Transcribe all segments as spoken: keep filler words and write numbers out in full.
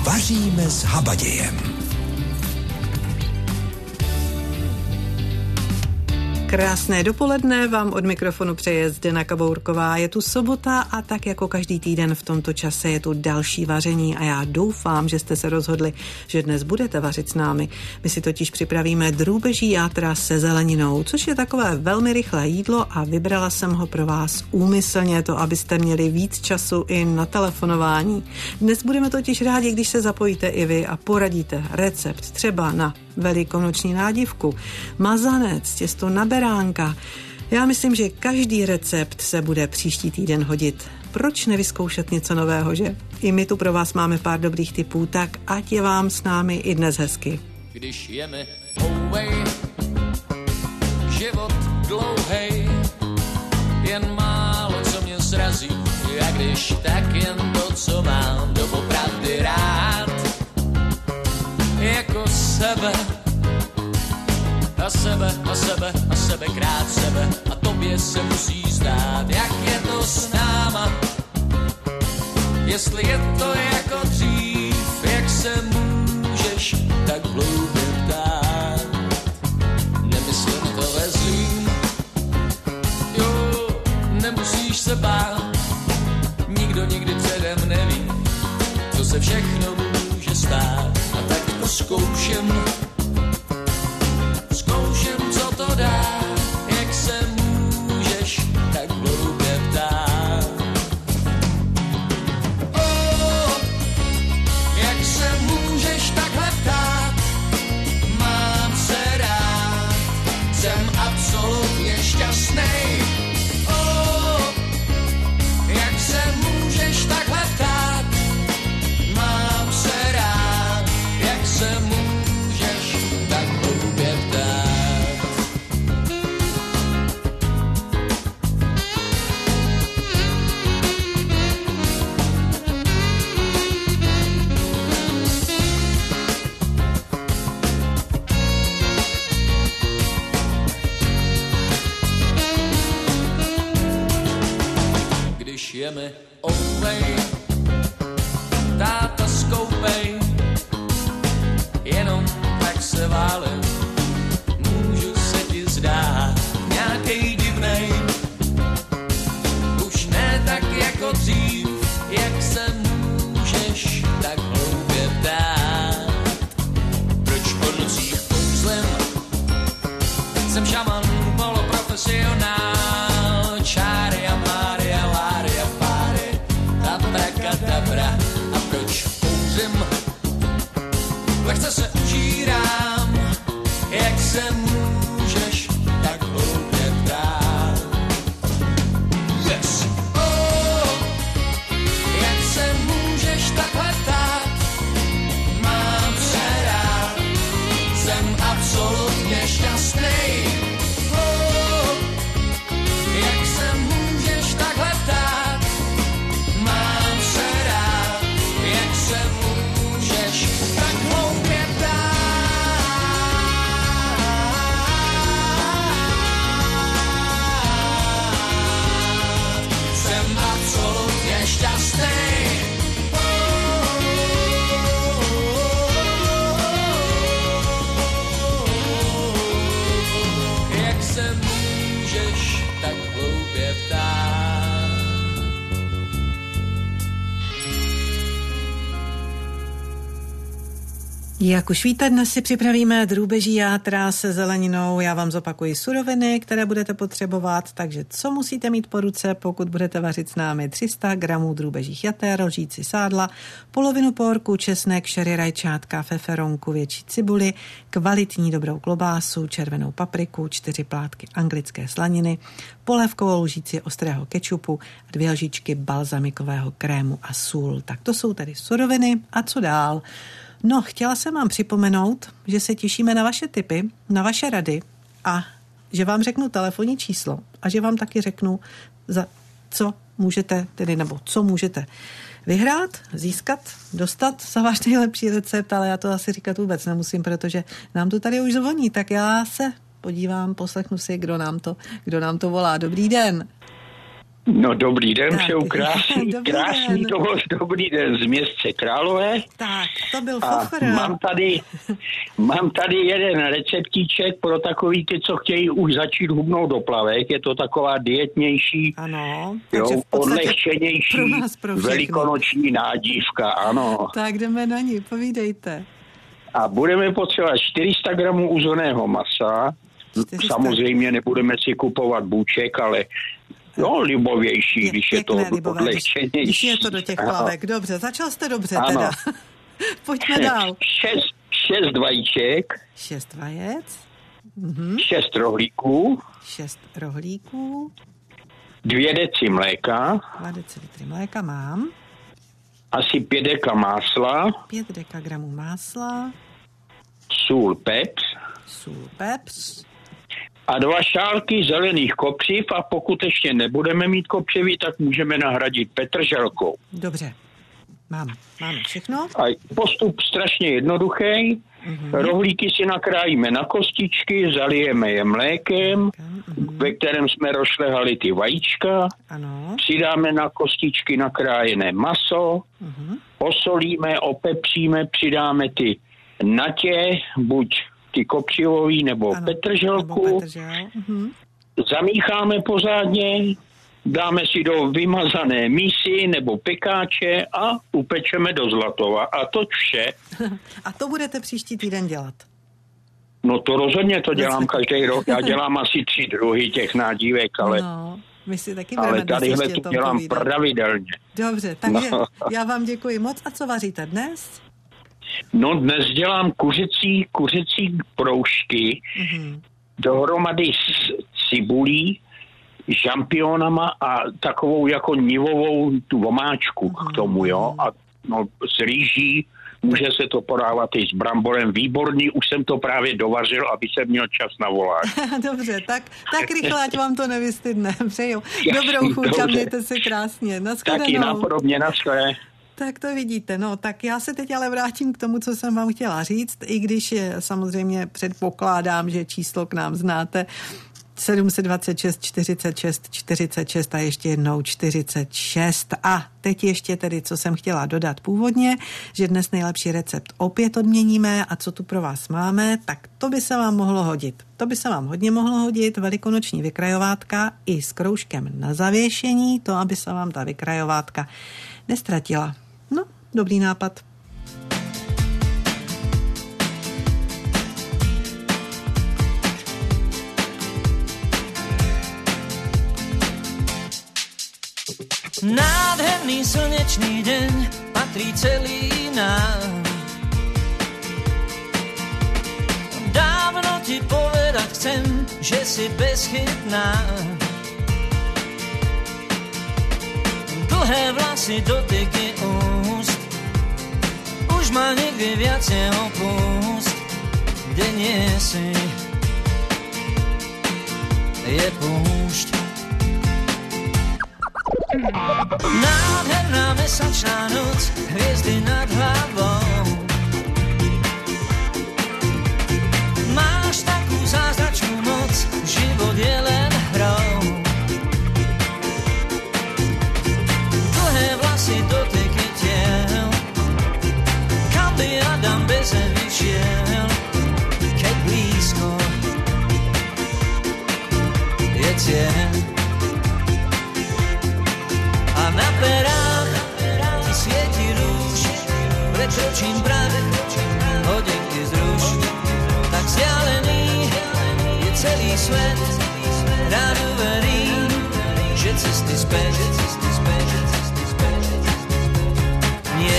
Vaříme s Habadějem. Krásné dopoledne vám od mikrofonu přeje Zdena Kabourková. Je tu sobota a tak jako každý týden v tomto čase je tu další vaření a já doufám, že jste se rozhodli, že dnes budete vařit s námi. My si totiž připravíme drůbeží játra se zeleninou, což je takové velmi rychlé jídlo a vybrala jsem ho pro vás úmyslně, to abyste měli víc času i na telefonování. Dnes budeme totiž rádi, když se zapojíte i vy a poradíte recept třeba na velikonoční nádivku, mazanec, těsto na beránka. Já myslím, že každý recept se bude příští týden hodit. Proč nevyzkoušet něco nového, že? I my tu pro vás máme pár dobrých tipů, tak ať je vám s námi i dnes hezky. Když jeme ouvej, život dlouhej, jen málo co mě srazí, a když tak jen to, co mám doopravdy rád, jako sebe, a sebe, a sebe, a sebe, krát sebe, a tobě se musí zdát, jak je to s náma, jestli je to jako dřív, jak se můžeš tak hloubě ptát, nemyslím to ve zlým, jo, nemusíš se bát, nikdo nikdy předem neví, co se všechno může stát, a tak to zkouším, zkouším, co to dá, jak se můžeš tak hloubě ptát. Oh, jak se můžeš takhle ptát, mám se rád, jsem absolutně šťastnej. Oh, jak se můžeš takhle ptát, mám se rád, jak se můžeš tak hloubě ptát. Když jeme ouvej, táta skoupej, jenom tak se válem, můžu se ti zdát nějakej divnej, už ne tak jako dřív, jak se můžeš tak hloubě ptát. Proč po nocích kouzlem, jsem šaman, poloprofesionál, čáry a máry a láry a páry, abrakadabra, a proč kouřím, lehce se užírám, jak se můžeš tak hloubě ptát. Yes. Oh, jak se můžeš takhle ptát, mám se rád, jsem absolutně šťastnej. Oh, jak se můžeš takhle ptát, mám se rád, jak se můžeš tak hloubě ptát. Jsem absolutně šťastnej. Jak se můžeš tak hloubě ptát. Jak už víte, dnes si připravíme drůbeží játra se zeleninou. Já vám zopakuji suroviny, které budete potřebovat, takže co musíte mít po ruce, pokud budete vařit s námi: tři sta gramů drůbežích jater, lžíci sádla, polovinu porku, česnek, šery, rajčátka, feferonku, větší cibuli, kvalitní dobrou klobásu, červenou papriku, čtyři plátky anglické slaniny, polévkovou lžíci ostrého kečupu a dvě lžičky balzamikového krému a sůl. Tak to jsou tedy suroviny a co dál? No, chtěla jsem vám připomenout, že se těšíme na vaše tipy, na vaše rady a že vám řeknu telefonní číslo a že vám taky řeknu, za co můžete, tedy nebo co můžete vyhrát, získat, dostat za váš nejlepší recept, ale já to asi říkat vůbec nemusím, protože nám to tady už zvoní, tak já se podívám, poslechnu si, kdo nám to, kdo nám to volá. Dobrý den. No dobrý den, Tak. přeju krásný, Dobrý krásný den. to byl dobrý den z městce Králové. Tak, to byl A Fochr. mám tady, mám tady jeden receptíček pro takový ty, co chtějí už začít hubnout do plavek. Je to taková dietnější, Ano, jo, takže v podstatě odlehčenější pro nás, pro všechny. velikonoční nádívka, ano. Tak jdeme na ní, povídejte. A budeme potřebovat čtyři sta gramů uzeného masa. čtyři sta. Samozřejmě nebudeme si kupovat buček, ale no, libovější, Je, když je to pěkné, libové, když, odlehčenější. když je to do těch Ano. plavek. Dobře, začal jste dobře Ano. teda. Pojďme dál. Šest, šest vajíček, Šest vajec, šest rohlíků, šest rohlíků, dvě deci mléka, dva decilitry mléka mám, asi pět deka másla, pět dekagramů másla, sůl, pepř sůl, pepř, a dva šálky zelených kopřiv a pokud ještě nebudeme mít kopřivy, tak můžeme nahradit petrželkou. dobře. Mám, máme všechno. A postup strašně jednoduchý. Mm-hmm. Rohlíky si nakrájíme na kostičky, zalijeme je mlékem, mm-hmm. ve kterém jsme rozšlehali ty vajíčka. Ano. Přidáme na kostičky nakrájené maso, Mhm. osolíme, opepříme, přidáme ty natě, buď ty kopřivový nebo Ano, petrželku, nebo petržel. Mhm. zamícháme pořádně, dáme si do vymazané mísy nebo pekáče a upečeme do zlatova. A to vše. A to budete příští týden dělat. No to rozhodně to dělám každý rok. Já dělám asi tři druhy těch nádívek, ale, No, my si taky ale budeme dnes tadyhle ještě to tom dělám povídat. pravidelně. Dobře, takže No. já vám děkuji moc. A co vaříte dnes? No dnes dělám kuřecí, kuřecí proužky Mhm. dohromady s cibulí, žampionama a takovou jako nivovou tu vomáčku k tomu, jo. A no, s rýží, může se to podávat i s bramborem, výborný, už jsem to právě dovařil, aby jsem měl čas na volání. Dobře, tak, tak rychle, ať vám to nevystydne. Přeju. Dobrou chuť a Dobře. mějte se krásně. Taky Naschledanou. napodobně, naschle. Tak to vidíte. No, tak já se teď ale vrátím k tomu, co jsem vám chtěla říct, i když je, samozřejmě předpokládám, že číslo k nám znáte. sedm set dvacet šest čtyřicet šest čtyřicet šest a ještě jednou čtyřicet šest. A teď ještě tedy, co jsem chtěla dodat původně, že dnes nejlepší recept opět odměníme a co tu pro vás máme, tak to by se vám mohlo hodit. To by se vám hodně mohlo hodit, velikonoční vykrajovátka i s kroužkem na zavěšení, to, aby se vám ta vykrajovátka nestratila. No, dobrý nápad. Nádherný slnečný deň patrí celý nám. Dávno ti povedať chcem, že si bezchybná. Dlhé vlasy, dotyky úst, už ma nikdy viac neopúst. Kde nie si, je púšť. Nádherná mesačná noc, hviezdy nad hlavou. Máš takú zázračnú moc, život je len hrou. Dlhé vlasy, dotyky tiel, kam by Adam bez vyšiel, keď blízko je cieľ. A na perách ti svieti rúž, prekročím práve hodinky z rúž. Tak vzdialený je celý svet, ráno verím, že cesty späť nie.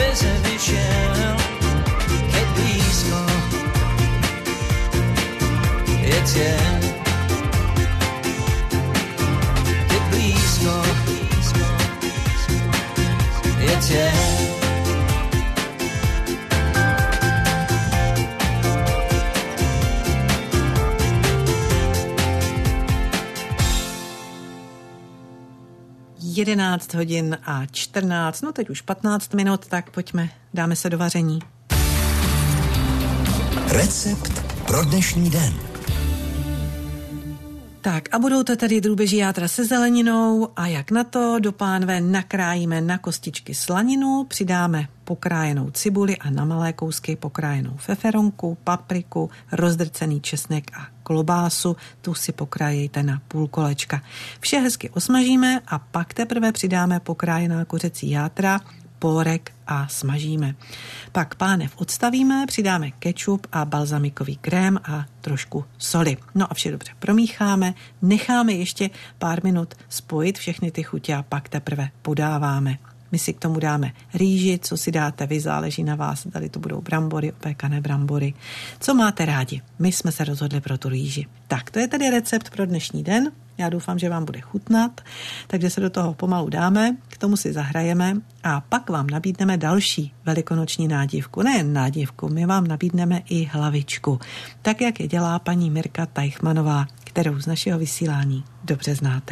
teze vyšel, keď blízko je cieľ. Keď blízko je cieľ. jedenáct hodin a čtrnáct, no teď už patnáct minut, tak pojďme, dáme se do vaření. Recept pro dnešní den. Tak a budou to tedy drůbeží játra se zeleninou a jak na to, do pánve nakrájíme na kostičky slaninu, přidáme pokrájenou cibuli a na malé kousky pokrájenou feferonku, papriku, rozdrcený česnek a klobásu, tu si pokrájejte na půl kolečka. Vše hezky osmažíme a pak teprve přidáme pokrájená kuřecí játra, pórek a smažíme. Pak pánev odstavíme, přidáme kečup a balzamikový krém a trošku soli. No a vše dobře promícháme, necháme ještě pár minut spojit všechny ty chutě a pak teprve podáváme. My si k tomu dáme rýži, co si dáte vy, záleží na vás, tady to budou brambory, opékané brambory. Co máte rádi? My jsme se rozhodli pro tu rýži. Tak, to je tedy recept pro dnešní den. Já doufám, že vám bude chutnat, takže se do toho pomalu dáme, k tomu si zahrajeme a pak vám nabídneme další velikonoční nádívku. Nejen nádívku, my vám nabídneme i hlavičku, tak jak je dělá paní Mirka Teichmanová, kterou z našeho vysílání dobře znáte.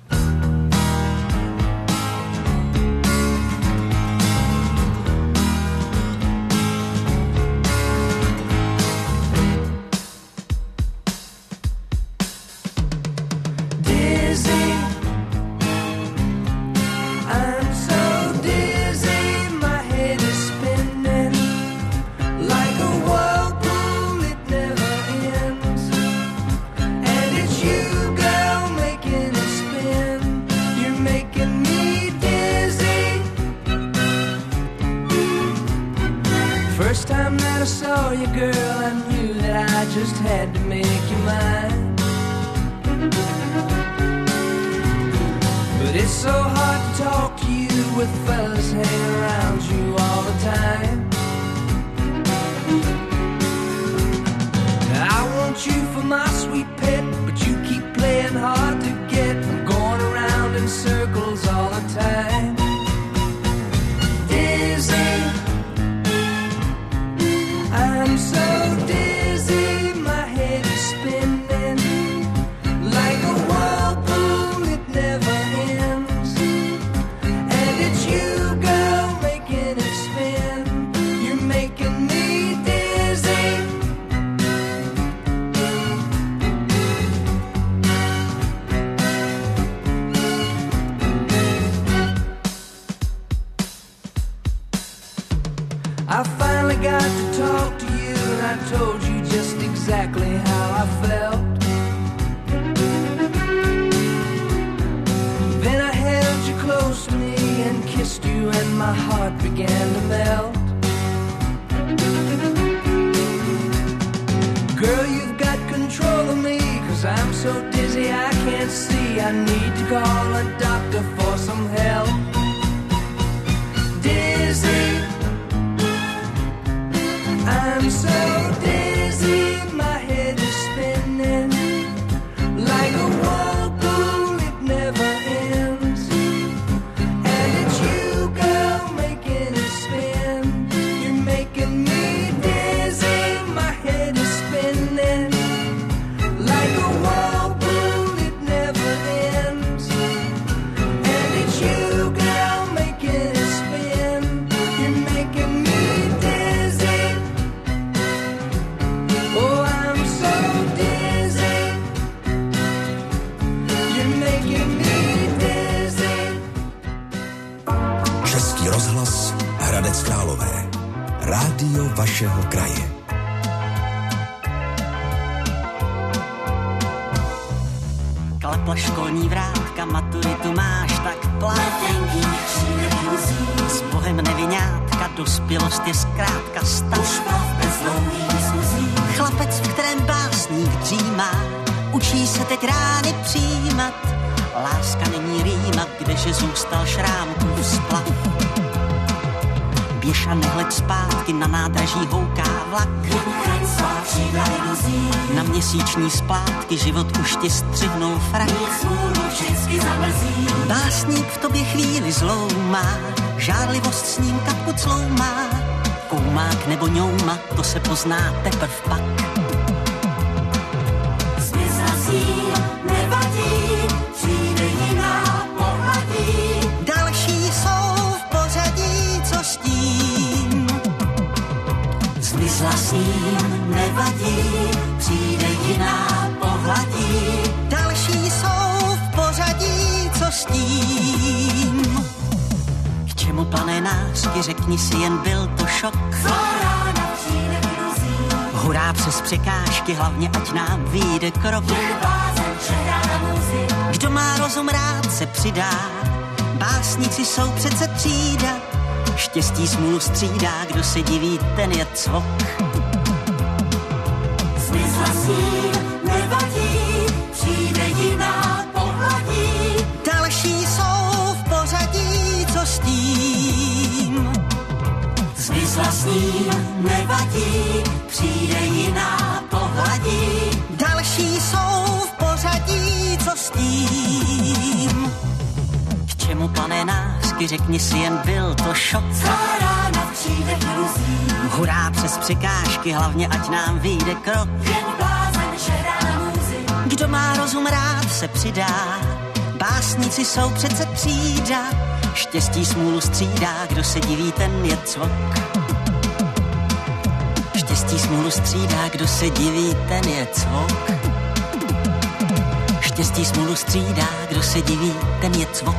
Vašeho kraje. Klapla školní vrátka, maturitu máš, tak plátenky. S Bohem neviňátka, dospělost je zkrátka stav. Chlapec, v kterém básník dřímá, učí se teď rány přijímat. Láska není rýmat, kdeže zůstal šrám kus plav. běž a nehleď zpátky, na nádraží houká vlak. Na měsíční splátky život už ti střihnul frak. Básník v tobě chvíli zlou má, žárlivost s ním kapku clou má. Koumák nebo ňouma, to se pozná teprv pak. Zmizla síl, nevadí, přijde jiná, pohladí. Další jsou v pořadí, co s tím. Zmizla síl, nevadí, přijde jiná, pohladí. Další jsou v pořadí, co s tím. K čemu plané nářky, řekni si, jen byl to šok. Rána přijde hrozí. Hurá přes překážky, hlavně ať nám vyjde krok. Jen blázen čeká na muzi. Kdo má rozum, rád se přidá. Básníci jsou přece třída. Štěstí smůlu střídá, kdo se diví, ten je cvok. Zmizla síl, nevadí, přijde jiná, pohladí. Další jsou v pořadí, co s tím. Zmizla síl, nevadí, přijde jiná, pohladí. Další jsou v pořadí, co s tím. K čemu plané nářky, řekni si, jen byl to šok. Rána přijde hrozí. Hurá přes překážky, hlavně ať nám vyjde krok. Jen blázen čeká na muzi. Kdo má rozum, rád se přidá. Básníci jsou přece třída. Štěstí smůlu střídá, kdo se diví, ten je cvok. Štěstí smůlu střídá, kdo se diví, ten je cvok. Štěstí smůlu střídá, kdo se diví, ten je cvok.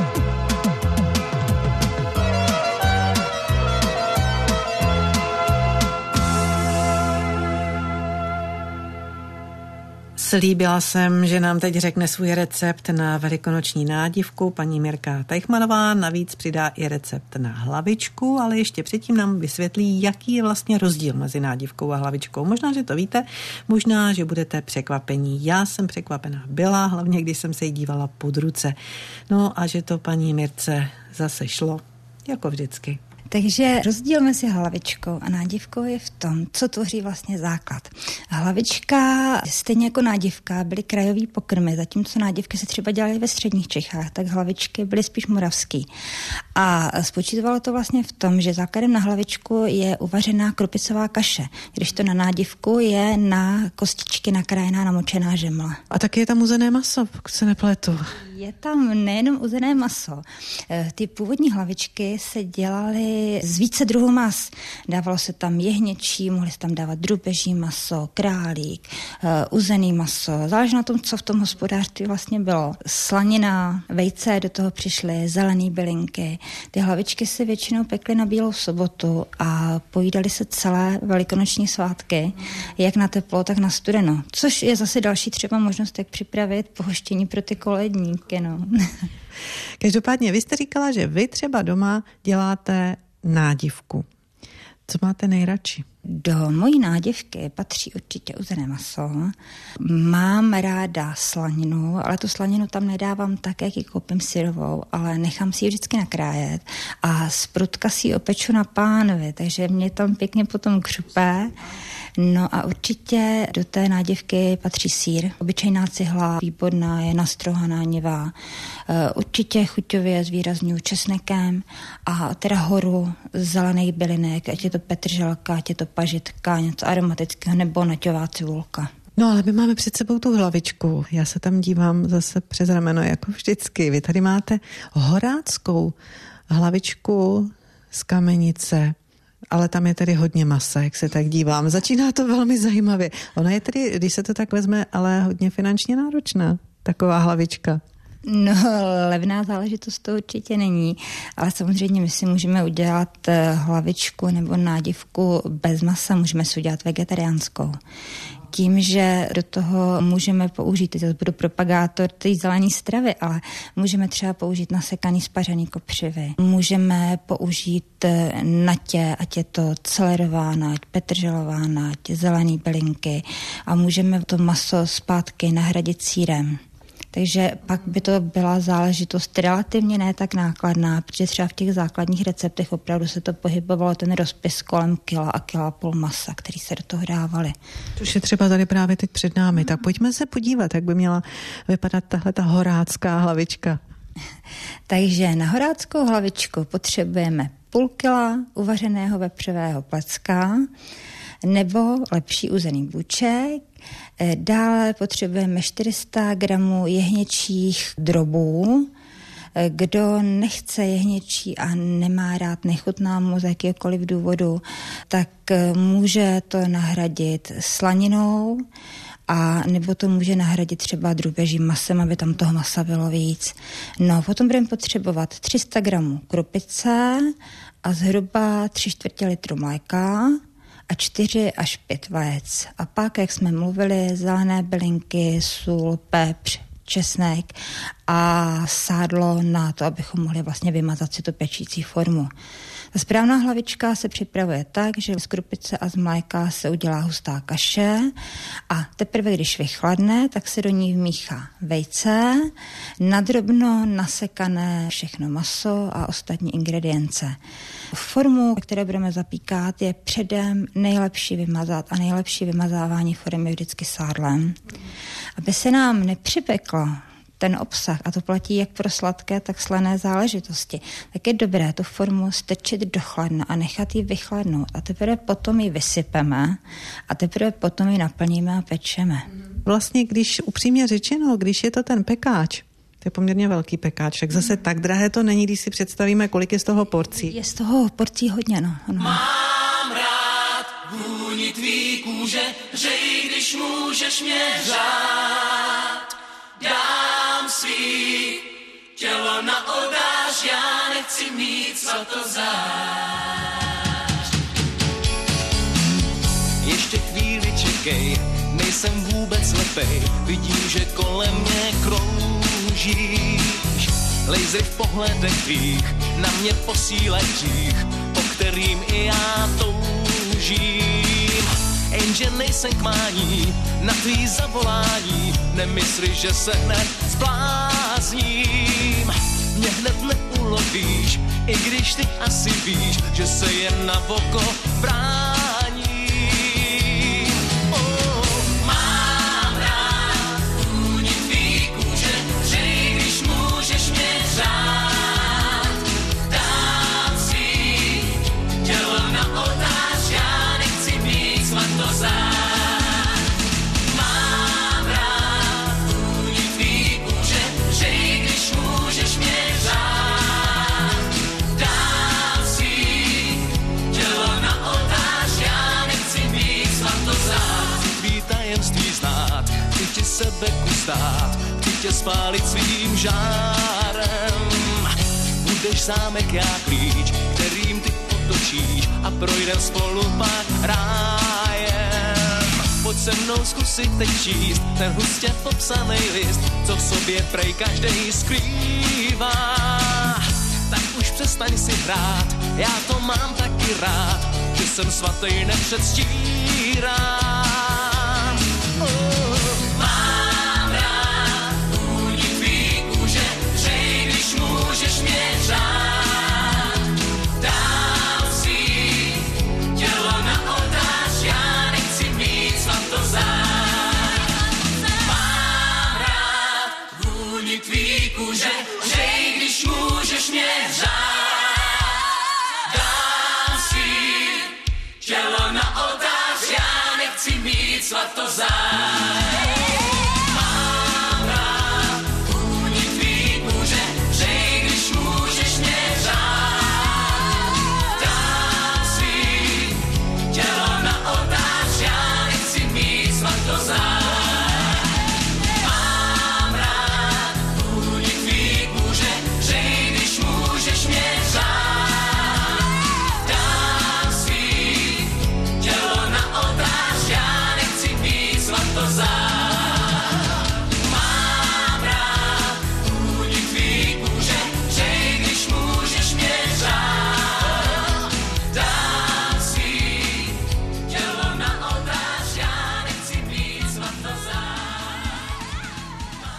Slíbila jsem, že nám teď řekne svůj recept na velikonoční nádivku paní Mirka Teichmanová, navíc přidá i recept na hlavičku, ale ještě předtím nám vysvětlí, jaký je vlastně rozdíl mezi nádivkou a hlavičkou. Možná, že to víte, možná, že budete překvapení. Já jsem překvapená byla, hlavně když jsem se jí dívala pod ruce. No a že to paní Mirce zase šlo, jako vždycky. Takže rozdíl mezi hlavičkou a nádivkou je v tom, co tvoří vlastně základ. Hlavička, stejně jako nádivka, byly krajový pokrmy, zatímco nádivky se třeba dělaly ve středních Čechách, tak hlavičky byly spíš moravský. A spočítalo to vlastně v tom, že základem na hlavičku je uvařená krupicová kaše, když to na nádivku je na kostičky nakrájená namočená žemla. A taky je tam uzené maso, pokud se nepletu. Je tam nejenom uzené maso. Ty původní hlavičky se dělaly z více druhů mas. Dávalo se tam jehněčí, mohli se tam dávat drůbeží maso, králík, uzený maso. Záleží na tom, co v tom hospodářství vlastně bylo. Slanina, vejce, do toho přišly zelené bylinky. Ty hlavičky se většinou pekly na Bílou sobotu a pojídaly se celé velikonoční svátky, jak na teplo, tak na studeno. Což je zase další třeba možnost, jak připravit pohoštění pro ty koledníky. No. Každopádně, vy jste říkala, že vy třeba doma děláte nádivku. Co máte nejradši? Do mojí nádivky patří určitě uzené maso. Mám ráda slaninu, ale tu slaninu tam nedávám tak, jak ji koupím syrovou, ale nechám si ji vždycky nakrájet a z prutka si ji opeču na pánvi, takže mě tam pěkně potom křupé. No a určitě do té nádivky patří sýr. Obyčejná cihla, výborná, je nastrohaná, nivá. Určitě chuťově zvýrazňuji česnekem a teda horu zelených bylinek, ať je to petrželka, ať je to pažitka, něco aromatického nebo naťová cibulka. No ale my máme před sebou tu hlavičku. Já se tam dívám zase přes rameno, jako vždycky. Vy tady máte horáckou hlavičku z kamenice, ale tam je tedy hodně masa, jak se tak dívám. Začíná to velmi zajímavě. Ona je tedy, když se to tak vezme, ale hodně finančně náročná, taková hlavička. No, levná záležitost to určitě není, ale samozřejmě my si můžeme udělat hlavičku nebo nádivku bez masa, můžeme si udělat vegetariánskou. Tím, že do toho můžeme použít, teď budu propagátor té zelené stravy, ale můžeme třeba použít nasekaný spařený kopřivy. Můžeme použít natě, ať je to celerová nať, petrželová nať, zelený bylinky a můžeme to maso zpátky nahradit sýrem. Takže pak by to byla záležitost relativně ne tak nákladná, protože třeba v těch základních receptech opravdu se to pohybovalo ten rozpis kolem kila a kila a půl masa, který se do toho dávali. Což je třeba tady právě teď před námi. Tak pojďme se podívat, jak by měla vypadat tahle ta horácká hlavička. Takže na horáckou hlavičku potřebujeme půl kila uvařeného vepřového placka nebo lepší uzený buček. Dále potřebujeme čtyři sta gramů jehněčích drobů. Kdo nechce jehněčí a nemá rád, nechutná mu z jakéhokoliv důvodu, tak může to nahradit slaninou, a nebo to může nahradit třeba drůbežím masem, aby tam toho masa bylo víc. No, potom budeme potřebovat tři sta gramů krupice a zhruba tři čtvrtě litru mléka a čtyři až pět vajec. A pak, jak jsme mluvili, zelené bylinky, sůl, pepř, česnek a sádlo na to, abychom mohli vlastně vymazat si tu pečící formu. Ta správná hlavička se připravuje tak, že z krupice a z mléka se udělá hustá kaše a teprve, když vychladne, tak se do ní vmíchá vejce, nadrobno nasekané všechno maso a ostatní ingredience. Formu, které budeme zapíkat, je předem nejlepší vymazat a nejlepší vymazávání formy je vždycky sádlem. Aby se nám nepřipeklo ten obsah, a to platí jak pro sladké, tak slané záležitosti, tak je dobré tu formu strčit do chladna a nechat ji vychladnout a teprve potom ji vysypeme a teprve potom ji naplníme a pečeme. Vlastně, když upřímně řečeno, když je to ten pekáč, to je poměrně velký pekáč, tak zase tak drahé to není, když si představíme, kolik je z toho porcí. Je z toho porcí hodně, no. Ano. Mám rád vůni tvý kůže, řej, když můžeš mě řád. Dám svý tělo na oltář, já nechci mít svatozář. Ještě chvíli čekej, nejsem vůbec lepej, vidím, že kolem mě kroužíš. Lasery v pohledech tvých na mě posílaj hřích, po kterým i já toužím. Jenže nejsem k mání, na tvý zavolání, nemysli, že se hned zblázním. Mě hned neulovíš, i když ty asi víš, že se jen na oko bráním. Oh, mám rád vůni tvý kůže, řej, když můžeš mě řád. Dám si tělo na oltář, já nechci mít svatozář. Mám rád vůni tvý kůže, řej, když můžeš mě řád. Dám si tělo na oltář, já nechci mít svatozář. Chci tvý tajemství znát, chci ti sebe kustát, chci tě spálit svým žárem. Budeš zámek, já klíč, kterým ty otočíš a projdem spolu pak rájem. Pojď se mnou zkusit teď číst ten hustě popsaný list, co v sobě prej každej skrývá. Tak už přestaň si hrát, já to mám taky rád, že jsem svatý nepředstírám. Oh, mám rád vůni tvý kůže, řej, když můžeš mě řád. Dám si tělo na oltář, já nechci mít svatozář. Mám rád vůni tvý kůže, řej, když můžeš mě řád. Dám si tělo na oltář, já nechci mít svatozář. Mám rád vůni tvý kůže, řej, když můžeš mě řád. Dám si tělo na oltář, já nechci mít svatozář. Mám rád vůni tvý kůže, řej, když můžeš mě řád. Dám si tělo na oltář, já nechci mít svatozář.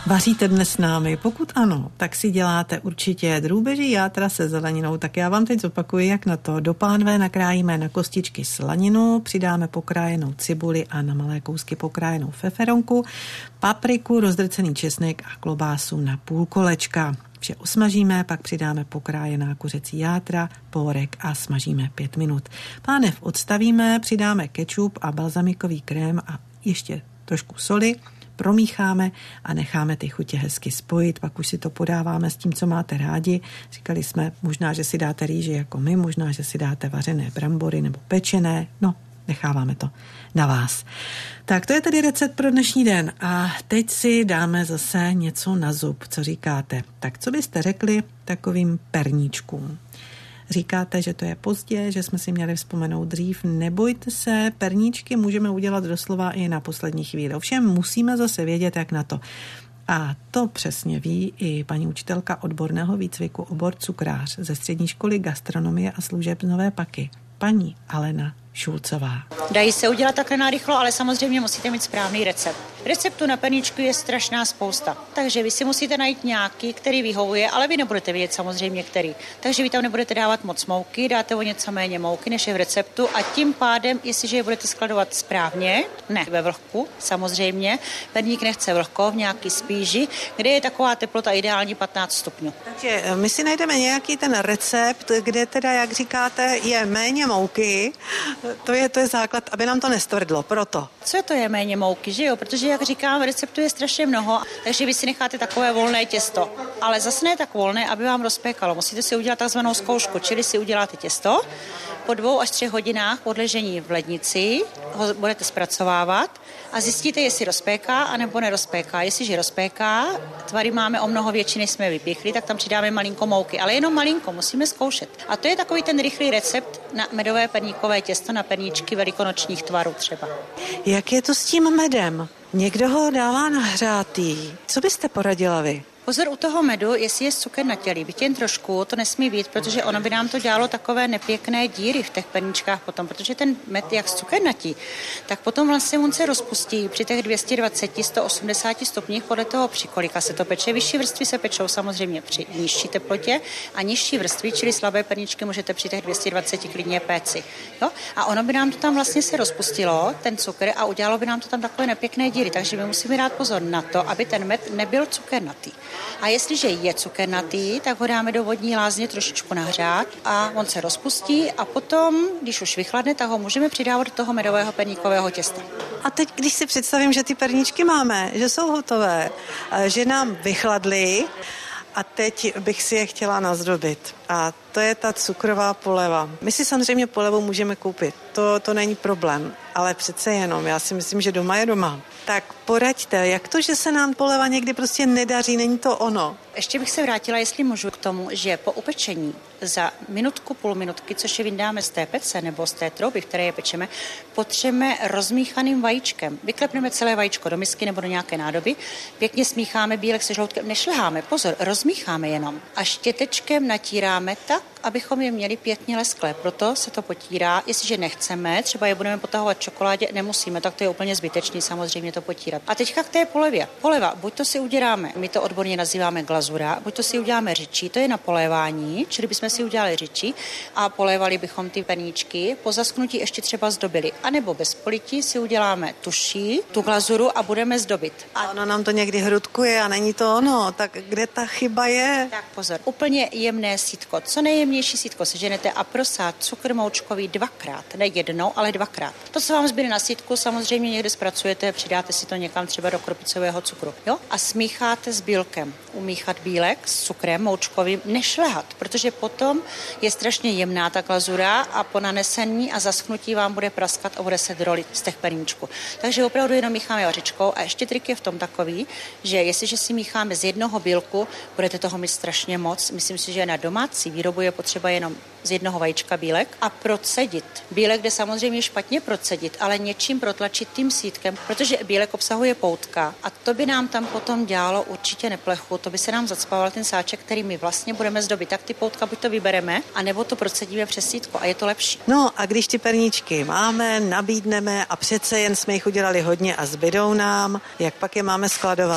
Vaříte dnes s námi? Pokud ano, tak si děláte určitě drůbeží játra se zeleninou. Tak já vám teď zopakuji, jak na to. Do pánve nakrájíme na kostičky slaninu, přidáme pokrájenou cibuli a na malé kousky pokrájenou feferonku, papriku, rozdrcený česnek a klobásu na půl kolečka. Vše usmažíme, pak přidáme pokrájená kuřecí játra, pórek a smažíme pět minut. Pánev odstavíme, přidáme kečup a balzamikový krém a ještě trošku soli, promícháme a necháme ty chutě hezky spojit, pak už si to podáváme s tím, co máte rádi. Říkali jsme, možná, že si dáte rýži jako my, možná, že si dáte vařené brambory nebo pečené, no, necháváme to na vás. Tak to je tedy recept pro dnešní den a teď si dáme zase něco na zub, co říkáte. Tak co byste řekli takovým perníčkům? Říkáte, že to je pozdě, že jsme si měli vzpomenout dřív. Nebojte se, perníčky můžeme udělat doslova i na poslední chvíli. Ovšem musíme zase vědět, jak na to. A to přesně ví i paní učitelka odborného výcviku obor cukrář ze střední školy gastronomie a služeb Nové Paky, paní Alena Šulcová. Dají se udělat takhle narychlo, ale samozřejmě musíte mít správný recept. Receptů na perníčku je strašná spousta, takže vy si musíte najít nějaký, který vyhovuje, ale vy nebudete vědět samozřejmě který. Takže vy tam nebudete dávat moc mouky, dáte o něco méně mouky, než je v receptu a tím pádem, jestliže je budete skladovat správně, ne ve vlhku, samozřejmě, perník nechce vlhko, v nějaký spíži, kde je taková teplota ideální patnáct stupňů. Takže my si najdeme nějaký ten recept, kde teda, jak říkáte, je méně mouky. To je, to je základ, aby nám to nestvrdlo, proto. Co to je méně mouky, že jo? Protože, jak říkám, receptů je strašně mnoho, takže vy si necháte takové volné těsto. Ale zase ne tak volné, aby vám rozpékalo. Musíte si udělat takzvanou zkoušku, čili si uděláte těsto, po dvou až třech hodinách podležení v lednici ho budete zpracovávat a zjistíte, jestli rozpéká, anebo nerozpéká. Jestliže rozpéká, tvary máme o mnoho větší, než jsme vypěchli, tak tam přidáme malinko mouky, ale jenom malinko, musíme zkoušet. A to je takový ten rychlý recept na medové perníkové těsto, na perníčky velikonočních tvarů třeba. Jak je to s tím medem? Někdo ho dává nahřátý. Co byste poradila vy? Pozor u toho medu, jestli je cukr natělý, byť jen trošku, to nesmí být, protože ono by nám to dělalo takové nepěkné díry v těch perníčkách potom, protože ten med, jak cukr natí, tak potom vlastně on se rozpustí při těch dvě stě dvacet až sto osmdesát stupních podle toho, při kolika se to peče. Vyšší vrstvy se pečou samozřejmě při nižší teplotě a nižší vrstvy, čili slabé perníčky, můžete při těch dvě stě dvacet klidně péci. Jo? A ono by nám to tam vlastně se rozpustilo, ten cukr, a udělalo by nám to tam takové nepěkné díry, takže my musíme dát pozor na to, aby ten med nebyl cukernatý. A jestliže je cukernatý, tak ho dáme do vodní lázně trošičku nahřát a on se rozpustí a potom, když už vychladne, tak ho můžeme přidávat do toho medového perníkového těsta. A teď, když si představím, že ty perníčky máme, že jsou hotové, že nám vychladly a teď bych si je chtěla nazdobit. A to je ta cukrová poleva. My si samozřejmě polevu můžeme koupit, to, to není problém, ale přece jenom, já si myslím, že doma je doma. Tak poraďte, jak to, že se nám poleva někdy prostě nedaří, není to ono? Ještě bych se vrátila, jestli můžu, k tomu, že po upečení za minutku, půl minutky, což je vyndáme z té pece nebo z té trouby, v které je pečeme, potřebujeme rozmíchaným vajíčkem. Vyklepneme celé vajíčko do misky nebo do nějaké nádoby, pěkně smícháme bílek se žloutkem, nešleháme, pozor, rozmícháme jenom a štětečkem natíráme tak, abychom je měli pěkně lesklé. Proto se to potírá. Jestliže nechceme, třeba je budeme potahovat čokoládě, nemusíme, tak to je úplně zbytečný samozřejmě to potírat. A teďka k té polevě. Poleva, buď to si uděláme, my to odborně nazýváme glazura, buď to si uděláme řičí, to je na polévání, čili bychom si udělali řičí a polévali bychom ty perníčky, po zaschnutí ještě třeba zdobili. A nebo bez polití si uděláme tuší, tu glazuru a budeme zdobit. A ono nám to někdy hrudkuje a není to ono, tak kde ta chyba je? Tak pozor, úplně jemné sítko. Co nejjemnější sítko seženete a prosát cukr moučkový dvakrát, ne jednou, ale dvakrát. To, co vám zbyde na sítku, samozřejmě někde zpracujete, přidáte si to někam třeba do krupicového cukru. Jo? A smícháte s bílkem. Umíchat bílek s cukrem moučkovým, nešlehat, protože potom je strašně jemná ta glazura a po nanesení a zaschnutí vám bude praskat a bude se drolit z těch perníčků. Takže opravdu jenom mícháme vařičkou a ještě trik je v tom takový, že jestliže si mícháme z jednoho bílku, budete toho mít strašně moc. Myslím si, že na domácí výrobu je potřeba jenom z jednoho vajíčka bílek a procedit. Bílek jde samozřejmě špatně procedit, ale něčím protlačit tím sítkem, protože bílek obsahuje poutka a to by nám tam potom dělalo určitě neplechu, to by se nám zacpával ten sáček, který my vlastně budeme zdobit. Tak ty poutka buď to vybereme, anebo to procedíme přes sítko a je to lepší. No a když ty perníčky máme, nabídneme a přece jen jsme jich udělali hodně a zbydou nám, jak pak je máme skladovat?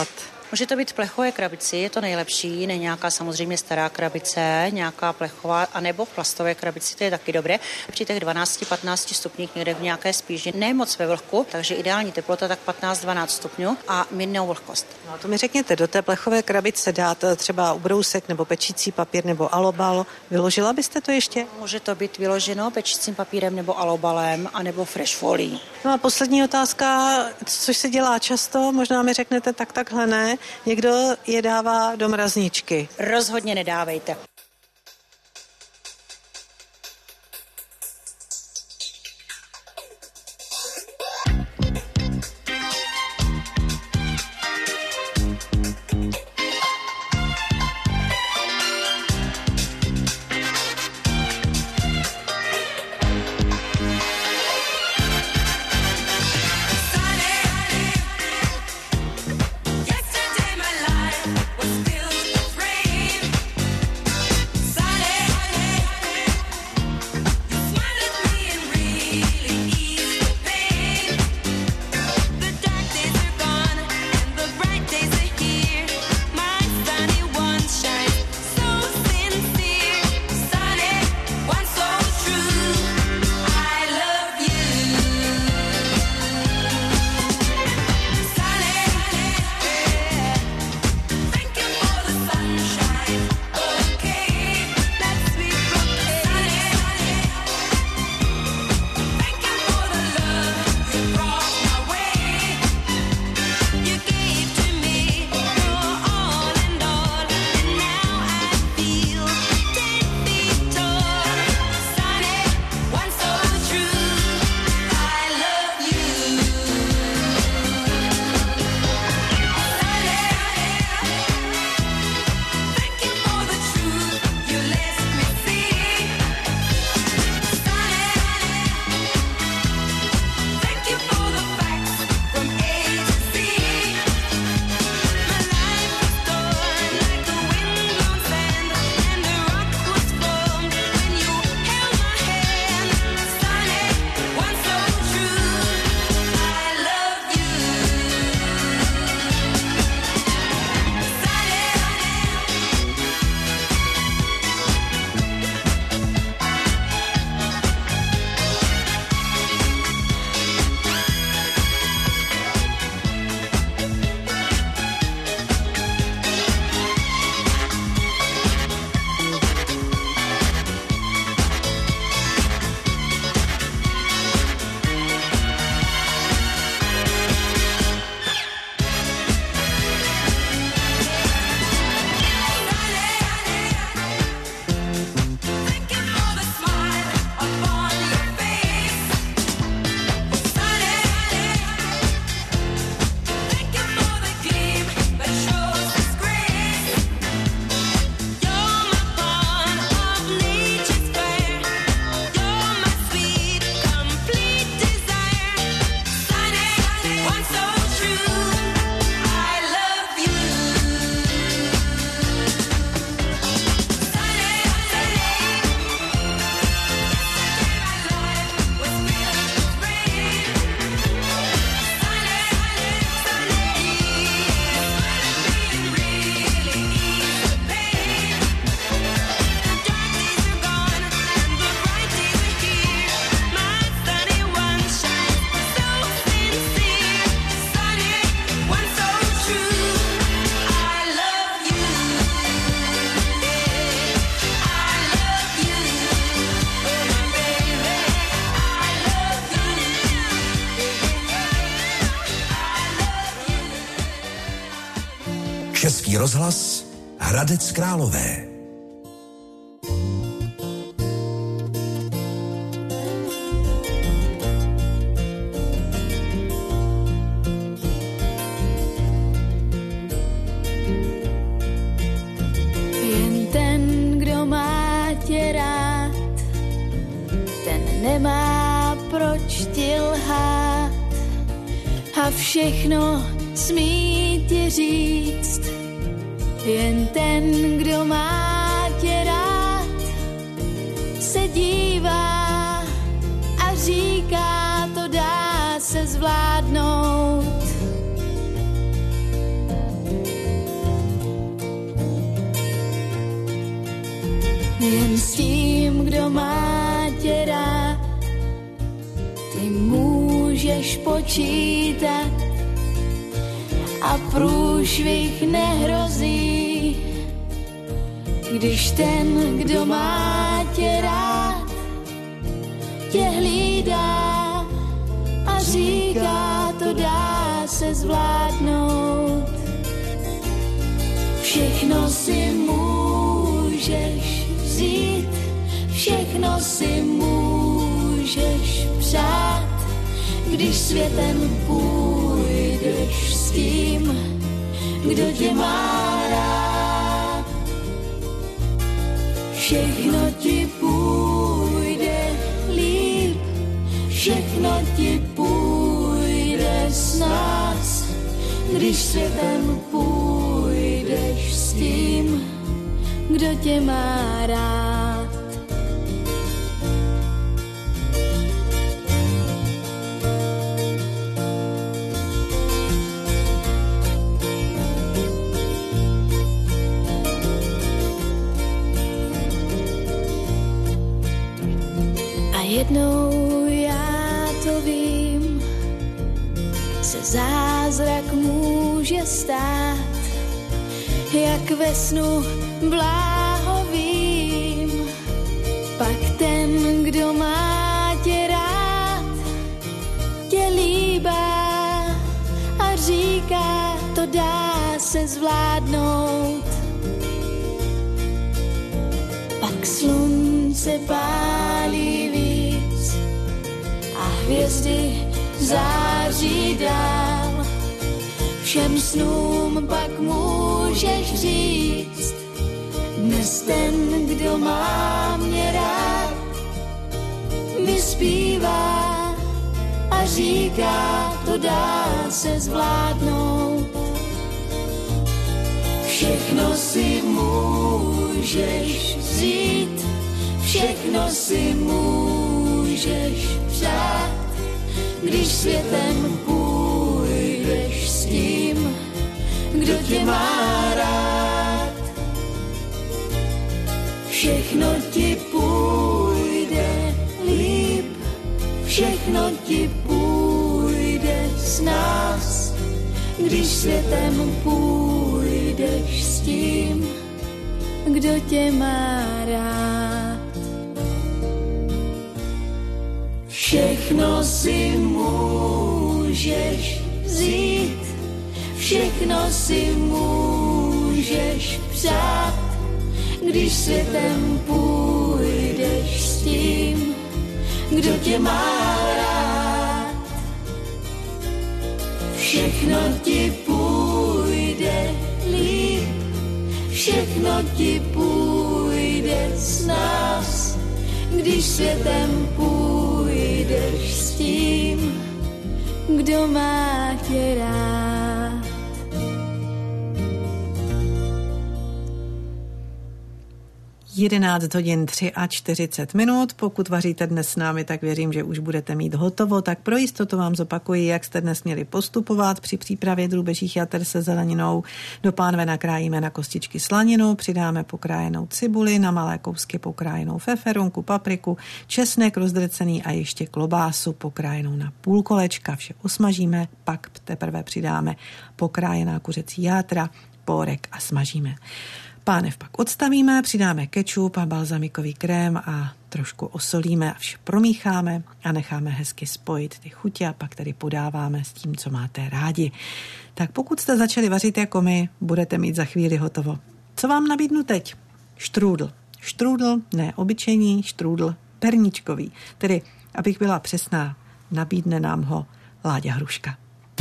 Může to být v plechové krabici, je to nejlepší, ne nějaká samozřejmě stará krabice, nějaká plechová, anebo v plastové krabici, to je taky dobré. Při těch dvanáct patnáct stupních někde v nějaké spíži, ne moc ve vlhku, takže ideální teplota tak patnáct dvanáct stupňů a mírnou vlhkost. No, to mi řekněte, do té plechové krabice dát třeba ubrousek nebo pečící papír nebo alobal. Vyložila byste to ještě? Může to být vyloženo pečícím papírem nebo alobalem, anebo fresh folí. No a poslední otázka, což se dělá často, možná mi řeknete tak takhle ne, někdo je dává do mrazničky. Rozhodně nedávejte. Český rozhlas Hradec Králové. Jen ten, kdo má tě rád, ten nemá proč ti lhát a všechno smí ti říct. Jen ten, kdo má tě rád, se dívá a říká, to dá se zvládnout. kdo má tě rád. Ty můžeš počítat a průšvih nehrozí, když ten, kdo má tě rád, tě hlídá a říká, to dá se zvládnout. Všechno si můžeš vzít, všechno si můžeš přát, když světem půjdeš s tím, kdo tě má rád. Všechno ti půjde líp, všechno ti půjde s nás, když světem půjdeš s tím, kdo tě má rád. A jednou já to vím, se zázrak může stát, jak ve snu bláhovým. Pak ten, kdo má tě rád, tě líbá a říká, to dá se zvládnout. Pak slunce pálí víc a hvězdy září dál. Všem snům pak můžeš říct, dnes ten, kdo má mě rád, mi zpívá a říká, to dá se zvládnout. Všechno si můžeš vzít, všechno si můžeš přát, když světem půjdeš s tím, kdo tě má rád. Všechno ti půjde líp, všechno ti půjde s nás, když světem půjdeš s tím, kdo tě má rád. Všechno si můžeš vzít, všechno si můžeš přát, když světem půjdeš s tím, kdo tě má rád. Všechno ti půjde líp, všechno ti půjde s nás, když světem půjdeš s tím, kdo má tě rád. jedenáct hodin čtyřicet tři minut. Pokud vaříte dnes s námi, tak věřím, že už budete mít hotovo. Tak pro jistotu vám zopakuji, jak jste dnes měli postupovat při přípravě drůbežích jater se zeleninou. Do pánve nakrájíme na kostičky slaninu, přidáme pokrájenou cibuli, na malé kousky pokrájenou feferonku, papriku, česnek rozdrcený a ještě klobásu pokrájenou na půl kolečka. Vše osmažíme, pak teprve přidáme pokrájená kuřecí játra, pórek a smažíme. Pánev pak odstavíme, přidáme kečup a balzamikový krém a trošku osolíme a vše promícháme a necháme hezky spojit ty chutě a pak tedy podáváme s tím, co máte rádi. Tak pokud jste začali vařit jako my, budete mít za chvíli hotovo. Co vám nabídnu teď? Štrůdl. Štrůdl, ne obyčejný, štrůdl perničkový. Tedy, abych byla přesná, nabídne nám ho Láďa Hruška.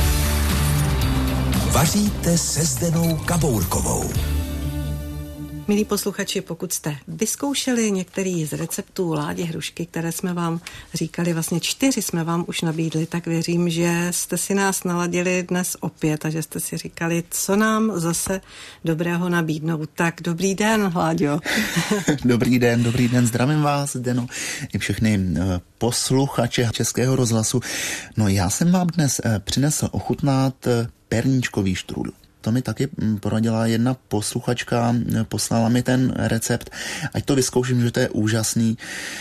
Vaříte se Zdenou Kabourkovou. Milí posluchači, pokud jste vyzkoušeli některý z receptů Ládě Hrušky, které jsme vám říkali, vlastně čtyři jsme vám už nabídli, tak věřím, že jste si nás naladili dnes opět a že jste si říkali, co nám zase dobrého nabídnou. Tak dobrý den, Láďo. Dobrý den, dobrý den, zdravím vás, Zdeno, i všechny posluchače Českého rozhlasu. No já jsem vám dnes přinesl ochutnat perníčkový štrůdl. to mi taky poradila jedna posluchačka, poslala mi ten recept, ať to vyzkouším, že to je úžasný.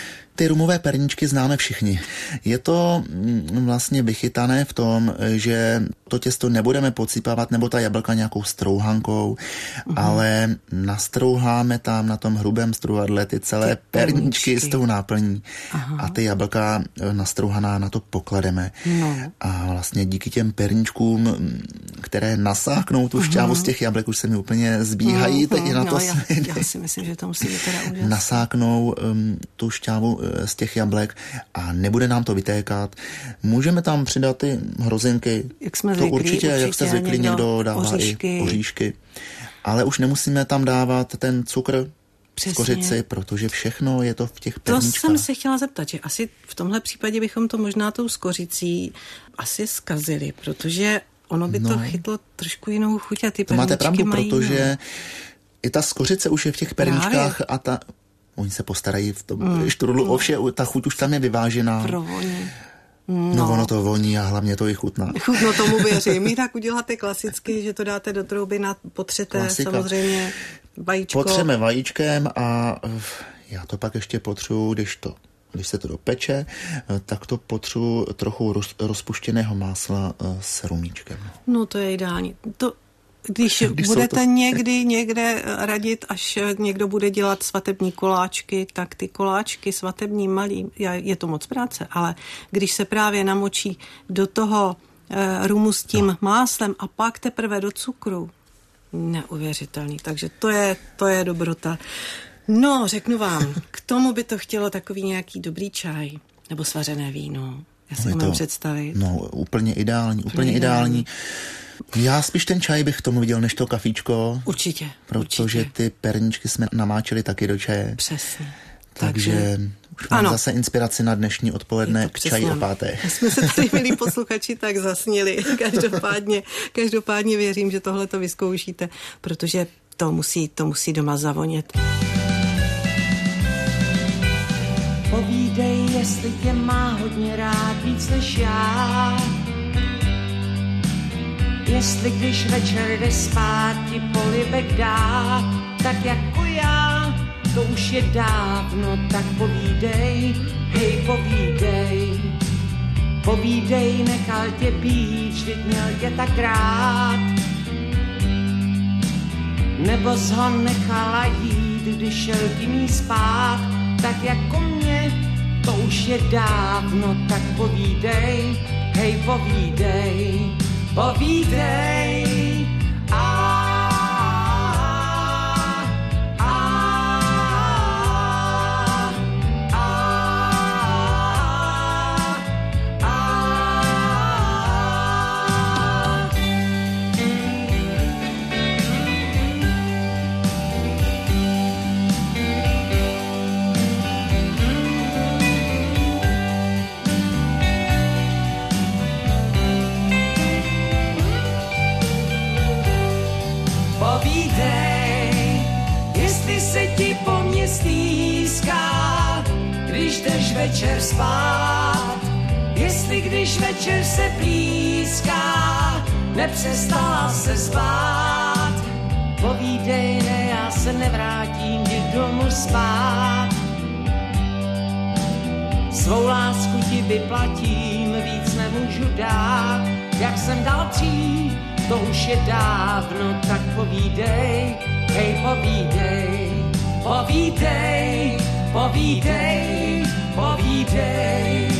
Ty rumové perničky známe všichni. Je to vlastně vychytané v tom, že to těsto nebudeme podsýpávat nebo ta jablka nějakou strouhankou, uh-huh. ale nastrouháme tam na tom hrubém struvadle ty celé ty perničky, perničky s tou náplní. Aha. A ty jablka nastrouhaná na to poklademe. No. A vlastně díky těm perničkům, které nasáknou tu šťávu uh-huh. z těch jablek, už se mi úplně zbíhají uh-huh. teď na to no, já, já si myslím, že to musí být teda úžasné. Nasáknou um, tu šťávu z těch jablek a nebude nám to vytékat. Můžeme tam přidat ty hrozinky. Jak jsme to zvykli, určitě, určitě, jak jste zvykli, někdo, někdo dává oříšky. i oříšky. Ale už nemusíme tam dávat ten cukr z kořici, protože všechno je to v těch perničkách. To jsem se chtěla zeptat, že asi v tomhle případě bychom to možná tou skořicí asi zkazili, protože ono by no. to chytlo trošku jinou chuť a ty to perničky máte pravdu, mají, protože no. i ta skořice už je v těch perničkách Právě. a ta oni se postarají v tom mm. štrudlu mm. o vše, ta chuť už tam je vyvážená. Provoní. No. no ono to voní a hlavně to i chutná. Chutno tomu věřím. My tak uděláte klasicky, že to dáte do trouby, na potřete Klasika. samozřejmě vajíčko. Potřeme vajíčkem a já to pak ještě potřu, když to když se to dopeče, tak to potřu trochu roz, rozpuštěného másla s rumíčkem. No to je ideální. To Když, Když budete to... někdy někde radit, až někdo bude dělat svatební koláčky, tak ty koláčky svatební malý, je to moc práce, ale když se právě namočí do toho e, rumu s tím no. máslem a pak teprve do cukru, neuvěřitelný. Takže to je, to je dobrota. No, řeknu vám, k tomu by to chtělo takový nějaký dobrý čaj nebo svařené víno. Já si to mám představit. No, úplně ideální, úplně, úplně ideální. ideální. Já spíš ten čaj bych tomu viděl, než to kafíčko. Určitě. Protože určitě. ty perničky jsme namáčeli taky do čaje. Přesně. Takže, Takže už mám ano. zase inspiraci na dnešní odpoledne k čaji o páté. Jsme se tady, milí posluchači, tak zasnili. Každopádně, každopádně věřím, že tohle to vyzkoušíte, protože to musí, to musí doma zavonět. Povídej, jestli tě má hodně rád víc než já. Jestli když večer jde spát, ti polibek dá, tak jako já, to už je dávno, tak povídej, hej povídej. Povídej, nechal tě být, vždyť měl tě tak rád. Nebo jsi ho nechala jít, když šel tím jí spát, tak jako mě, to už je dávno, tak povídej, hej povídej. Povídej, a, a, a, a, a. Povídej, jestli se ti po mně stýská, když jdeš večer spát. Jestli když večer se blízká, nepřestala se spát. Povídej, ne, já se nevrátím ti domů spát. Svou lásku ti vyplatím, víc nemůžu dát, jak jsem dal dřív. To už je dávno, tak povídej, hej povídej, povídej, povídej, povídej.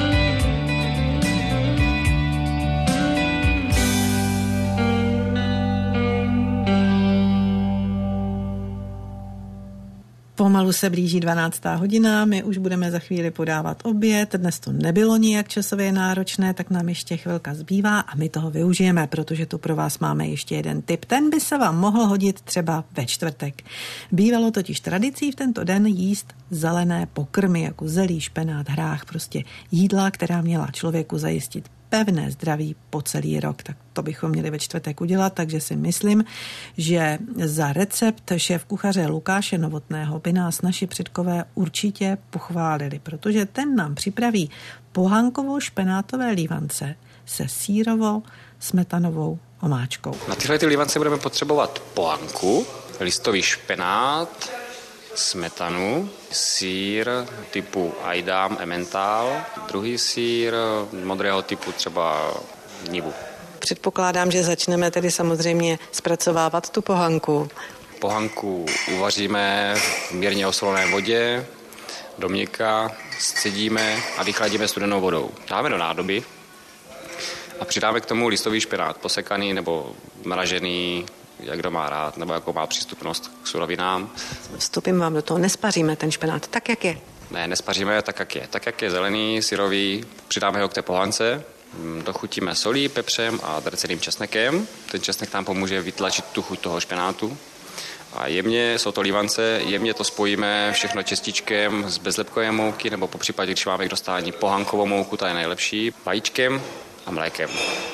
Pomalu se blíží dvanáctá hodina, my už budeme za chvíli podávat oběd. Dnes to nebylo nijak časově náročné, tak nám ještě chvilka zbývá a my toho využijeme, protože tu pro vás máme ještě jeden tip. Ten by se vám mohl hodit třeba ve čtvrtek. Bývalo totiž tradicí v tento den jíst zelené pokrmy, jako zelí, špenát, hrách, prostě jídla, která měla člověku zajistit pevné zdraví po celý rok. Tak to bychom měli ve čtvrtek udělat, takže si myslím, že za recept šéf kuchaře Lukáše Novotného by nás naši předkové určitě pochválili, protože ten nám připraví pohankovo špenátové lívance se sýrovo smetanovou omáčkou. Na tyhle ty lívance budeme potřebovat pohanku, listový špenát, smetanu, sýr typu Aidam, Emmental, druhý sýr modrého typu třeba Nivu. Předpokládám, že začneme tedy samozřejmě zpracovávat tu pohanku. Pohanku uvaříme v mírně osolené vodě, do měka, scedíme a vychladíme studenou vodou. Dáme do nádoby a přidáme k tomu listový špenát, posekaný nebo mražený, jak kdo má rád, nebo jakou má přístupnost k surovinám. Vstupím vám do toho, nespaříme ten špenát tak, jak je? Ne, nespaříme tak, jak je. Tak, jak je zelený, syrový, přidáme ho k té pohance, dochutíme solí, pepřem a drceným česnekem. Ten česnek nám pomůže vytlačit tu chuť toho špenátu. A jemně, jsou to lívance, jemně to spojíme všechno čestičkem z bezlepkové mouky, nebo po případě, když máme k dostání pohankovou mouku, ta je nejlepší, vajíčkem a mlékem.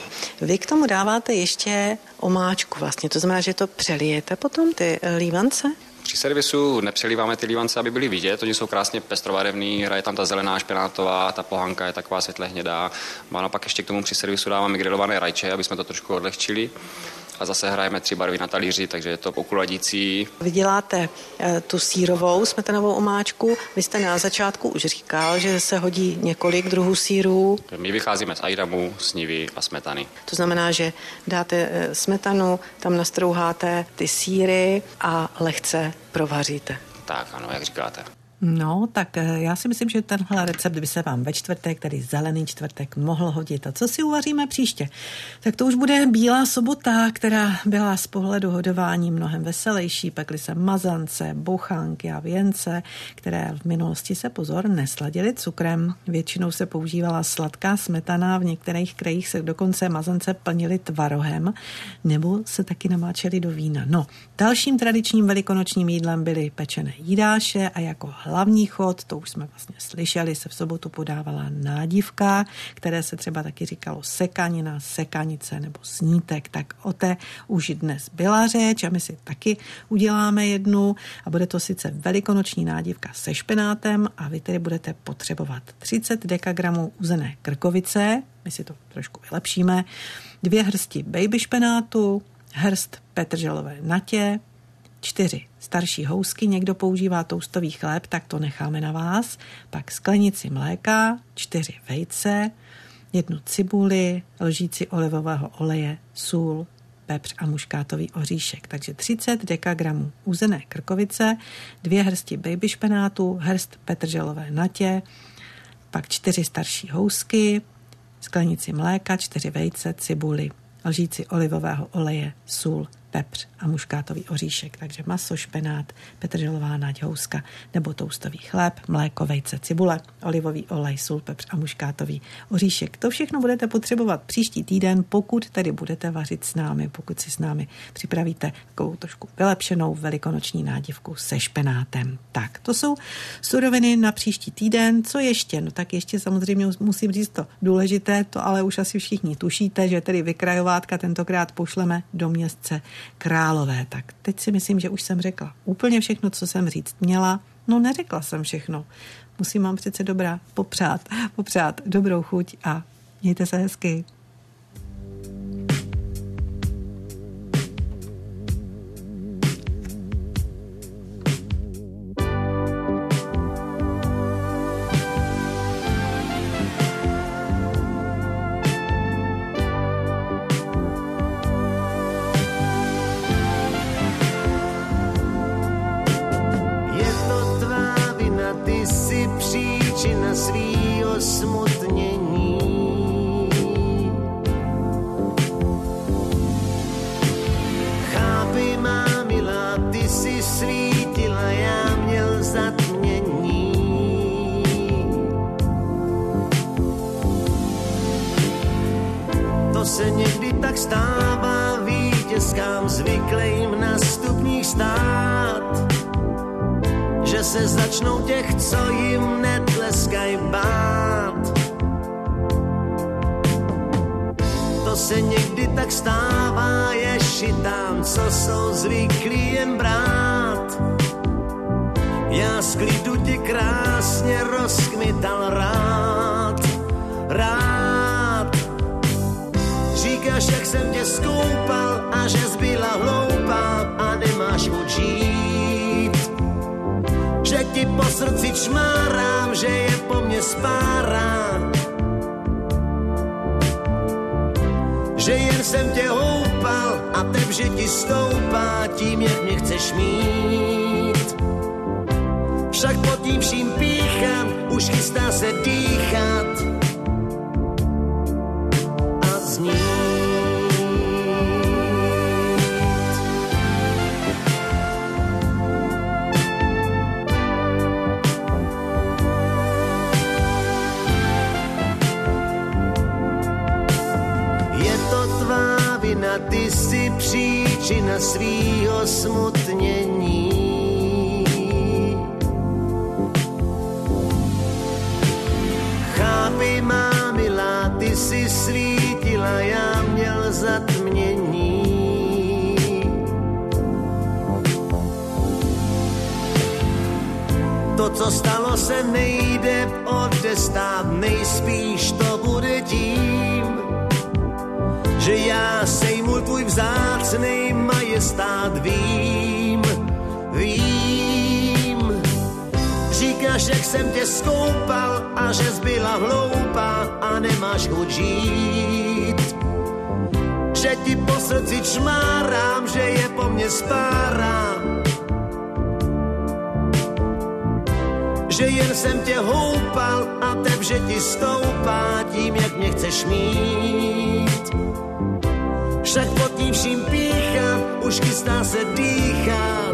Vy k tomu dáváte ještě omáčku vlastně, to znamená, že to přelijete potom ty lívance? Při servisu nepřelíváme ty lívance, aby byly vidět, oni jsou krásně pestrobarevný, hraje tam ta zelená špenátová, ta pohanka je taková světle hnědá. A pak ještě k tomu při servisu dáváme grilované rajče, aby jsme to trošku odlehčili. A zase hrajeme tři barvy na talíři, takže je to okuladící. Vy děláte e, tu sýrovou smetanovou omáčku. Vy jste na začátku už říkal, že se hodí několik druhů sýrů. My vycházíme z Aidamu, z Nivy a smetany. To znamená, že dáte e, smetanu, tam nastrouháte ty sýry a lehce provaříte. Tak, ano, jak říkáte. No, tak já si myslím, že tenhle recept by se vám ve čtvrtek, tedy zelený čtvrtek, mohl hodit. A co si uvaříme příště? Tak to už bude Bílá sobota, která byla z pohledu hodování mnohem veselější. Pekly se mazance, bochanky a věnce, které v minulosti se, pozor, nesladily cukrem. Většinou se používala sladká smetana, v některých krajích se dokonce mazance plnily tvarohem, nebo se taky namáčely do vína. No, dalším tradičním velikonočním jídlem byly pečené jídáše a jako hlavní chod, to už jsme vlastně slyšeli, se v sobotu podávala nádivka, které se třeba taky říkalo sekanina, sekanice nebo snítek, tak o té už dnes byla řeč a my si taky uděláme jednu a bude to sice velikonoční nádivka se špenátem a vy tedy budete potřebovat třicet dekagramů uzené krkovice, my si to trošku vylepšíme, dvě hrsti baby špenátu, hrst petrželové natě, čtyři starší housky, někdo používá toustový chléb, tak to necháme na vás, pak sklenici mléka, čtyři vejce, jednu cibuli, lžíci olivového oleje, sůl, pepř a muškátový oříšek. Takže třicet dekagramů uzené krkovice, dvě hrsti baby špenátu, hrst petrželové natě, pak čtyři starší housky, sklenici mléka, čtyři vejce, cibuli, lžíci olivového oleje, sůl, pepř a muškátový oříšek. Takže maso, špenát, petrželová nať, houska nebo toustový chléb, mléko, vejce, cibule, olivový olej, sůl, pepř a muškátový oříšek. To všechno budete potřebovat příští týden, pokud tedy budete vařit s námi, pokud si s námi připravíte takovou trošku vylepšenou velikonoční nádivku se špenátem. Tak, to jsou suroviny na příští týden. Co ještě? No tak ještě samozřejmě musím říct to důležité, to ale už asi všichni tušíte, že tedy vykrajovátka tentokrát pošleme do městce Králové. Tak teď si myslím, že už jsem řekla úplně všechno, co jsem říct měla. No neřekla jsem všechno. Musím vám přece dobrá popřát, popřát dobrou chuť a mějte se hezky. Říkáš, jak jsem tě skoupal a že zbyla hloupá a nemáš chuť žít. Že ti po srdci čmárám, že je po mně spárá. Že jen jsem tě houpal a teb, že ti stoupá tím, jak mě chceš mít. Však pod tím vším píchám, už chystá se dýchat a znít. Je to tvá vina, ty jsi příčina svýho smutnění. Chápi, má milá, ty jsi svítila, já měl zatmění. To, co stalo, se nejde odestát, nejspíš to bude tím, že já sejmul tvůj vzácnej majestát, vím, vím. Říkáš, jak jsem tě skoupal a že zbyla hloupá a nemáš chuť žít. Že ti po srdci čmárám, že je po mně spárá. Že jen jsem tě houpal a teb, že ti stoupá tím, jak mě chceš mít. Však pod tím vším píchám, už chystá se dýchat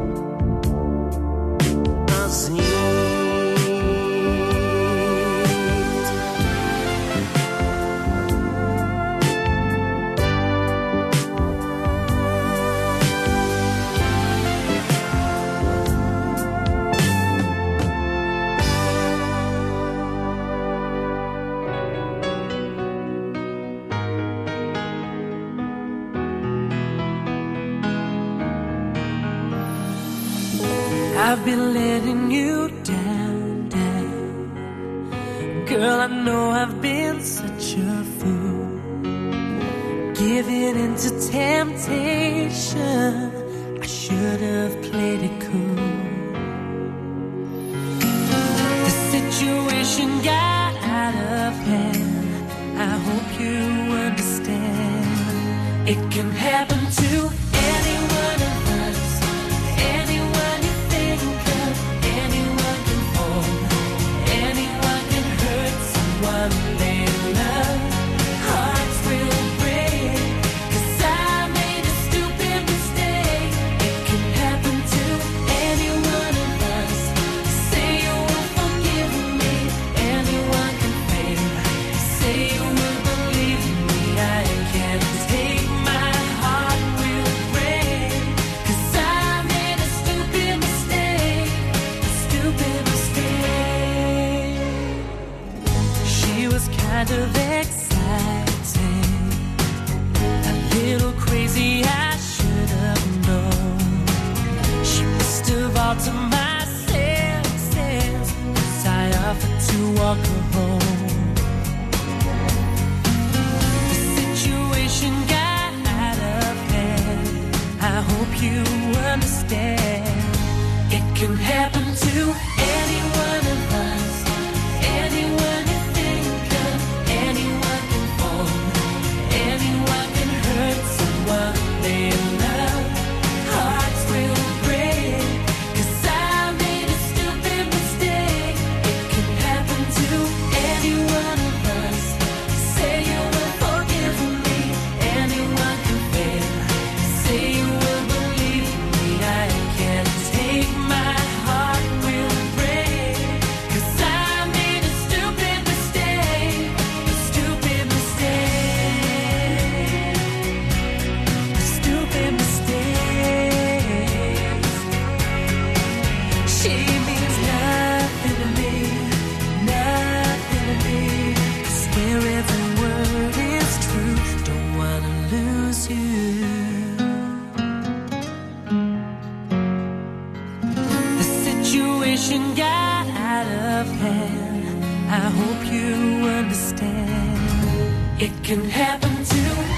a znít. I've been letting you down, down. Girl, I know I've been such a fool, giving into temptation. I should have played it cool. The situation got out of hand. I hope you understand. It can happen to any one of us. Anyone you think of, anyone can fall, anyone can hurt someone they love. Hearts will break, 'cause I made a stupid mistake. It can happen to any one of us. Say you won't forgive me, anyone can fail. Say you will believe me, I can't take my heart will break, 'cause I made a stupid mistake, a stupid mistake. She was kind of exciting, a little crazy, I should have known. She must have altered my senses, 'cause I offered to walk her home. The situation got out of hand. I hope you understand. It can happen to any one of us. Anyone you think of, anyone can fall, anyone can hurt someone they love. Hearts will break, 'cause I made a stupid mistake. It can happen to any one of us. Say you will forgive me, anyone can fail. Say you will believe me, I can't take my heart will break, 'cause I made a stupid mistake, a stupid mistake, a stupid mistake. She means nothing to me, nothing to me. I swear every word is true, don't wanna lose you. The situation got out of hand. I hope you understand. It can happen to